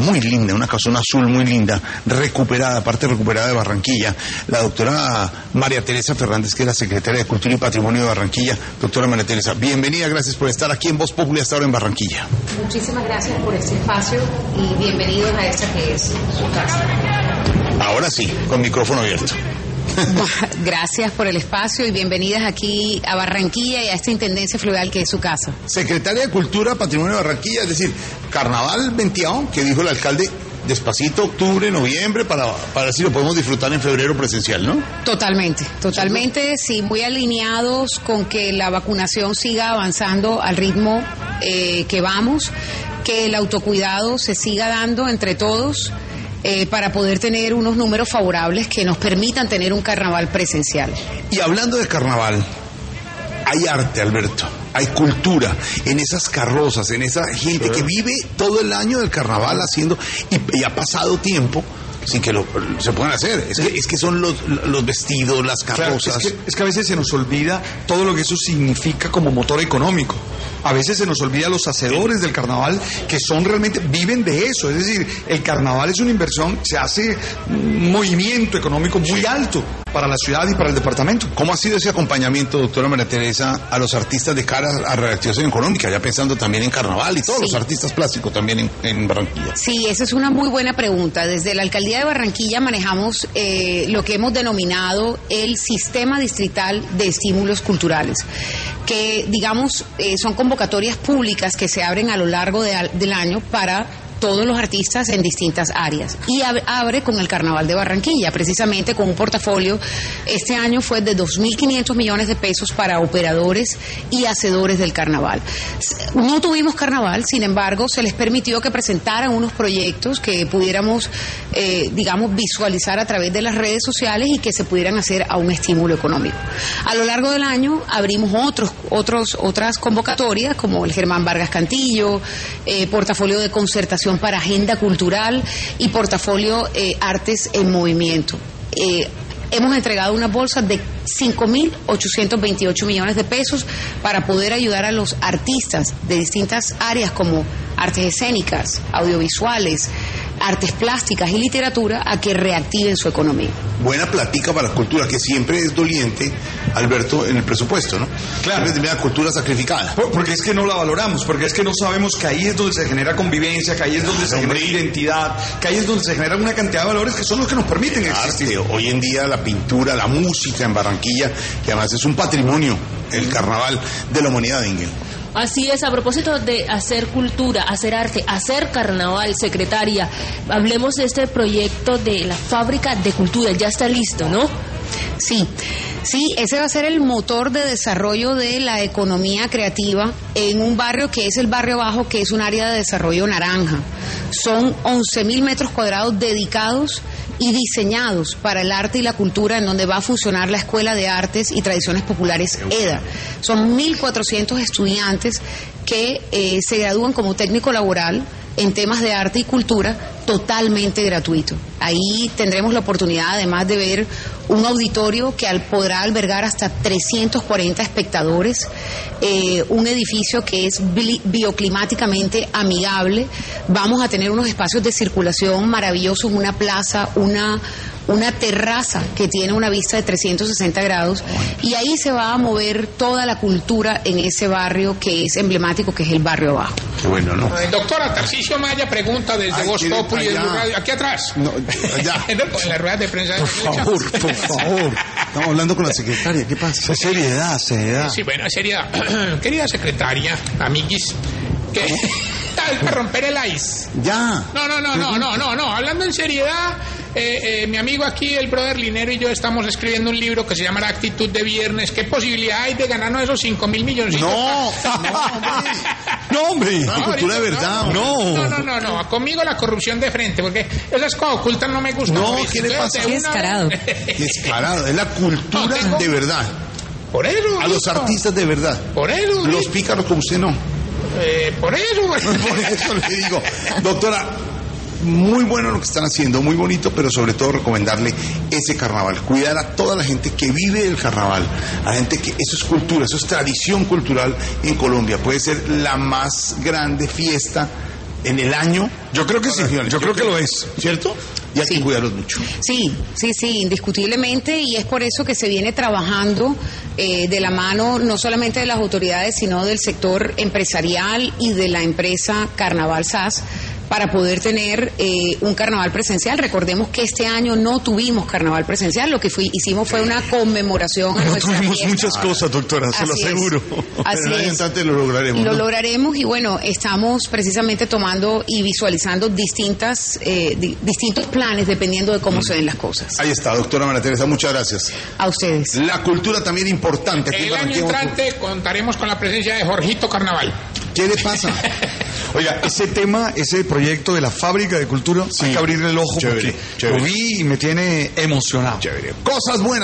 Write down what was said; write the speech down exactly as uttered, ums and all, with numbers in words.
muy linda, una casona azul muy linda, recuperada, parte recuperada de Barranquilla, la doctora María Teresa Fernández, que es la secretaria de Cultura y Patrimonio de Barranquilla. Doctora María Teresa, bienvenida, gracias por estar aquí en Voz Populi hasta ahora en Barranquilla. Muchísimas gracias por este espacio y bienvenidos a esta que es su casa. Ahora sí, con micrófono abierto. Gracias por el espacio y bienvenidas aquí a Barranquilla y a esta intendencia fluvial que es su casa. Secretaria de Cultura, Patrimonio de Barranquilla, es decir, Carnaval veintiuno, que dijo el alcalde, despacito, octubre, noviembre, para, para ver si lo podemos disfrutar en febrero presencial, ¿no? Totalmente, totalmente, sí, muy alineados con que la vacunación siga avanzando al ritmo eh, que vamos, que el autocuidado se siga dando entre todos. Eh, para poder tener unos números favorables que nos permitan tener un carnaval presencial. Y hablando de carnaval, hay arte, Alberto, hay cultura en esas carrozas, en esa gente que vive todo el año del carnaval haciendo, y, y ha pasado tiempo sin que lo, se puedan hacer. Es que, es que son los, los vestidos, las carrozas. Claro, es, que, es que a veces se nos olvida todo lo que eso significa como motor económico. A veces se nos olvida los hacedores del carnaval que son realmente, viven de eso. Es decir, el carnaval es una inversión, se hace un movimiento económico muy sí. alto para la ciudad y para el departamento. ¿Cómo ha sido ese acompañamiento, doctora María Teresa, a los artistas de cara a reactivación económica? Ya pensando también en carnaval y todos sí. los artistas plásticos también en, en Barranquilla. Sí, esa es una muy buena pregunta. Desde la alcaldía de Barranquilla manejamos eh, lo que hemos denominado el sistema distrital de estímulos culturales, que digamos eh, son convocatorias públicas que se abren a lo largo de, del año para todos los artistas en distintas áreas y abre con el Carnaval de Barranquilla, precisamente con un portafolio. Este año fue de dos mil quinientos millones de pesos para operadores y hacedores del carnaval. No tuvimos carnaval, sin embargo, se les permitió que presentaran unos proyectos que pudiéramos, eh, digamos, visualizar a través de las redes sociales y que se pudieran hacer a un estímulo económico. A lo largo del año abrimos otros, otros, otras convocatorias, como el Germán Vargas Cantillo, eh, portafolio de concertación para agenda cultural y portafolio eh, Artes en Movimiento. Eh, hemos entregado unas bolsas de cinco mil ochocientos veintiocho millones de pesos para poder ayudar a los artistas de distintas áreas como artes escénicas, audiovisuales, artes plásticas y literatura a que reactiven su economía. Buena plática para la cultura, que siempre es doliente, Alberto, en el presupuesto, ¿no? Claro. Es la cultura sacrificada. Porque es que no la valoramos, porque es que no sabemos que ahí es donde se genera convivencia, que ahí es donde se genera identidad, que ahí es donde se genera una cantidad de valores que son los que nos permiten existir. Arte. Hoy en día la pintura, la música en Barranquilla, que además es un patrimonio, el carnaval de la humanidad, Ingel. Así es, a propósito de hacer cultura, hacer arte, hacer carnaval, secretaria, hablemos de este proyecto de la fábrica de cultura, ya está listo, ¿no? Sí, sí, ese va a ser el motor de desarrollo de la economía creativa en un barrio que es el Barrio Bajo, que es un área de desarrollo naranja. Son once mil metros cuadrados dedicados y diseñados para el arte y la cultura, en donde va a funcionar la Escuela de Artes y Tradiciones Populares EDA. Son mil cuatrocientos estudiantes que eh, se gradúan como técnico laboral en temas de arte y cultura, totalmente gratuito. Ahí tendremos la oportunidad además de ver un auditorio que podrá albergar hasta trescientos cuarenta espectadores, eh, un edificio que es bi bioclimáticamente amigable. Vamos a tener unos espacios de circulación maravillosos, una plaza, una una terraza que tiene una vista de trescientos sesenta grados, y ahí se va a mover toda la cultura en ese barrio que es emblemático, que es el Barrio Bajo. Qué bueno, ¿no? Eh, doctora Tarcisio Maya pregunta desde Ay, Voz Populi, aquí atrás. No, allá. En la rueda de prensa. Por favor, por favor. Estamos hablando con la secretaria, ¿qué pasa? Seriedad, seriedad. Sí, bueno, seriedad. Querida secretaria, amiguis, que tal para romper el ice. Ya. No, no, no, no, no, no, no. Hablando en seriedad, eh, eh, mi amigo aquí, el brother Linero, y yo estamos escribiendo un libro que se llama La Actitud de Viernes. ¿Qué posibilidad hay de ganarnos esos cinco mil milloncitos? No, no, hombre. No, hombre. Cultura de verdad. No. No, no, no, no. Conmigo la corrupción de frente, porque esas cosas ocultas no me gustan. No, ¿qué le pasa? Qué descarado. Descarado. Es la cultura no, tengo... de verdad. Por eso. A los artistas de verdad. Por eso. Los pícaros como usted no. Eh, por eso. Por eso le digo. Doctora, muy bueno lo que están haciendo, muy bonito, pero sobre todo recomendarle ese carnaval, cuidar a toda la gente que vive el carnaval, a la gente que eso es cultura, eso es tradición cultural en Colombia. Puede ser la más grande fiesta en el año. Yo creo que sí, yo creo que lo es. ¿Cierto? Y hay Sí. que cuidarlos mucho. Sí, sí, sí, indiscutiblemente, y es por eso que se viene trabajando eh, de la mano no solamente de las autoridades, sino del sector empresarial y de la empresa Carnaval S A S para poder tener eh, un carnaval presencial. Recordemos que este año no tuvimos carnaval presencial, lo que fui, hicimos fue una conmemoración a No nuestra tuvimos fiesta. muchas cosas, doctora, se lo Así es. aseguro. Así Pero el año es. entrante lo lograremos. Lo ¿no? lograremos y bueno, estamos precisamente tomando y visualizando distintas, eh, di- distintos planes dependiendo de cómo se den las cosas. Ahí está, doctora María Teresa, muchas gracias. A ustedes. La cultura también importante. Aquí en El año Barranquilla. entrante contaremos con la presencia de Jorgito Carnaval. ¿Qué le pasa? Oiga, ese tema, ese proyecto de la fábrica de cultura, Sí. hay que abrirle el ojo Chévere, porque chévere. lo vi y me tiene emocionado. Chévere. Cosas buenas.